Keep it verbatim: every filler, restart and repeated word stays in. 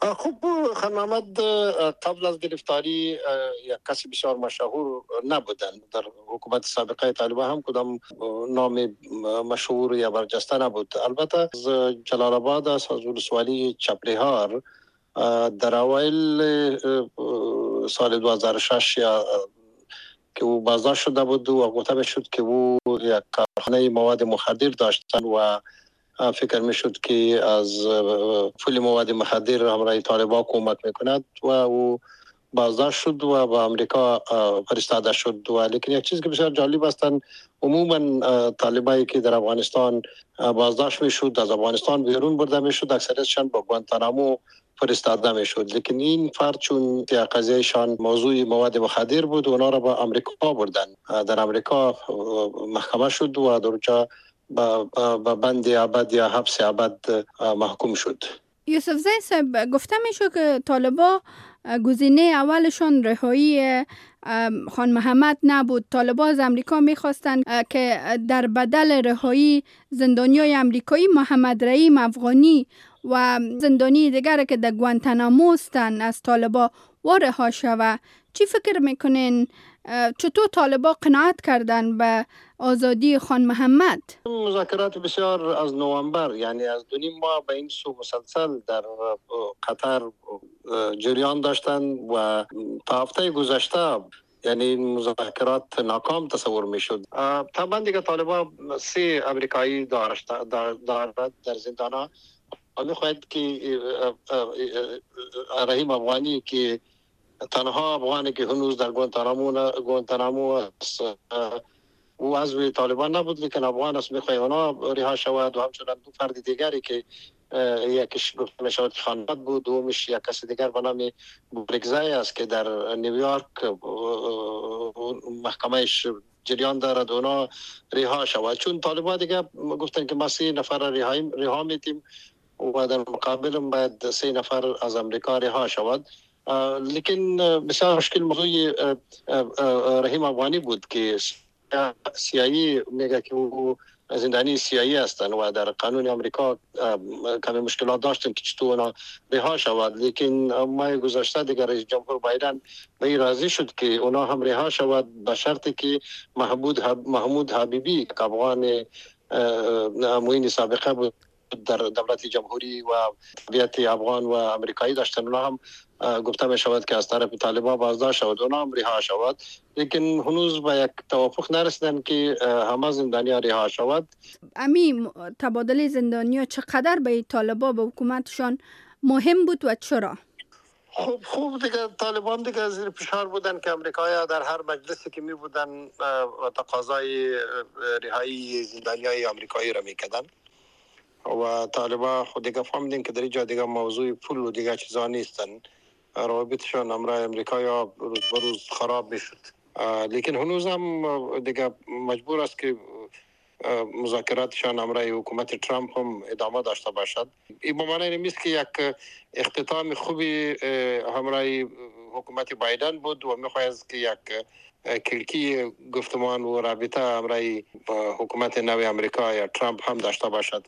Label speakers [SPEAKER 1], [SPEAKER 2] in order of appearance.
[SPEAKER 1] خب خان محمد قبل از گرفتاری یک کسی بسیار مشهور نبودند. در حکومت سابقه طالبان هم کدام نام مشهور یا برجسته نبود. البته از جلال آباد از ولسوالی چپریهار در اوایل سال دو هزار و شش یا که او بازداشت شده بود و گفته میشد که او یک کارخانه مواد مخدر داشتن و فکر میشد که از پول مواد مخدر همراه طالبان کمک میکند و او بازداشت شد و به امریکا فرستاده شد. و لیکن یک چیز که بسیار جالب هستند، عموما طالبایی که در افغانستان بازداشت میشد از افغانستان بیرون برده میشد اکثریتشان با گوانتانامو فرستاده میشد. لیکن این فرد چون قضیهشان موضوع مواد مخدر بود و اونا را به امریکا بردن. در امریکا محکمه شد و در اونجا به بند ابد یا حبس ابد محکوم شد.
[SPEAKER 2] یوسف زی صاحب، گفته میشه که طالبا گزینه اولشان رهایی خان محمد نبود. طالبا از امریکا میخواستند که در بدل رهایی زندانیای امریکایی محمد رحیم افغانی و زندانی دیگر که در گوانتانامو هستند از طالبا و رها شود. چی فکر میکنین؟ چطور طالبا قناعت کردن به آزادی خان محمد؟
[SPEAKER 1] مذاکرات بسیار از نوامبر، یعنی از دو نیم ماه به این سو مسلسل در قطر جریان داشتند و تا هفته گذشته یعنی این مذاکرات ناکام تصور میشد. طبعا دیگه طالبان سه امریکایی دارد در زندان و میخواهد که رحیم افغانی که تنها افغانی که هنوز در گوانتانامو گوانتانامو است او عضو طالبان نبود، لیکن افغان است، میخواهد اونا رها شود. و همچنان دو فرد دیگری که یکیش گفته میشود خانواد بود، دومیش یک کس دیگر به نام بریگزای است که در نیویورک محکمهش جریان دارد، اونا رها شود. چون طالبان دیگه گفتن که ما سه نفر رها میتیم و در مقابل باید سه نفر از امریکا رها شود. لیکن بسیار مشکل موضوع رحیم افغانی بود که سیایی میگه که او زندانی سیایی هستند و در قانون امریکا کمی مشکلات داشتن که چطور اونا رها شود. لیکن ماه گذشته دیگر رئیس جمهور بایدن به این راضی شد که اونا هم رها شود به شرطی که محمود محمود حبیبی که افغان معین سابقه بود در دولت جمهوری و طبیعت افغان و امریکایی داشتن، اونا هم گفته می شود که از طرف طالبان بازداشت شود، اونا هم رها شود. لیکن هنوز به یک توافق نرسیدن که همه زندانیان رها شود.
[SPEAKER 2] امی تبادل زندانیان چقدر به طالبان به حکومتشان مهم بود و چرا؟
[SPEAKER 1] خوب خوب دیگه طالبان دیگه زیر فشار بودن که امریکایی در هر مجلسی که می بودن تقاضای رهایی زندانیای امریکایی را میکردن و طالبان خود دیگه فهمیدن که در اینجا دیگه موضوع پول و دیگه چیزا نیستن، روابطشان امرای امریکایی روز به روز خراب میشد. لیکن هنوز هم دیگه مجبور است که مذاکراتشان امرای حکومت ترامپ هم ادامه داشته باشد. این به معنی نیست که یک اختتام خوبی همراه حکومت بایدن بود و میخواهد که یک کلکی گفتمان و رابطه امرای حکومت نو امریکا یا ترامپ هم داشته باشد.